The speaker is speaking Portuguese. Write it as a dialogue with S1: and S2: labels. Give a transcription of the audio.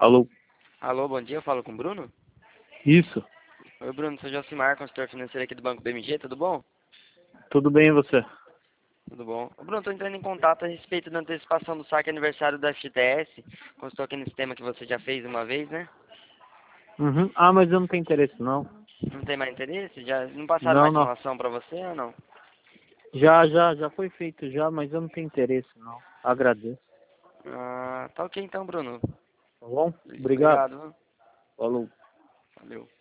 S1: Alô?
S2: Alô, bom dia, eu falo com o Bruno?
S1: Isso.
S2: Oi, Bruno, sou Josimar, consultor financeiro aqui do Banco BMG, tudo bom?
S1: Tudo bem e você?
S2: Tudo bom. Ô, Bruno, estou entrando em contato a respeito da antecipação do saque aniversário da FGTS. Consultou aqui no sistema que você já fez uma vez, né?
S1: Uhum. Ah, mas eu não tenho interesse não.
S2: Não tem mais interesse? Já não passaram
S1: Não,
S2: mais
S1: não.
S2: informação para você ou não?
S1: Já foi feito já, mas eu não tenho interesse não. Agradeço.
S2: Ah, tá ok então, Bruno.
S1: Tá bom? Obrigado.
S2: Obrigado.
S1: Falou.
S2: Valeu.